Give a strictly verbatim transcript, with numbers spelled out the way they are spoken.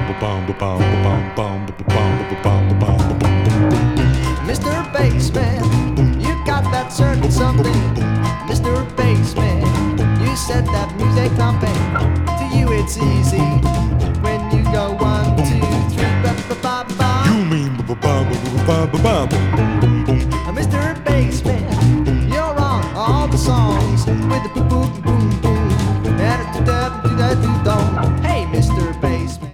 Mister Bassman, you got that certain something. Mister Bassman, you set that music thumping. To you it's easy.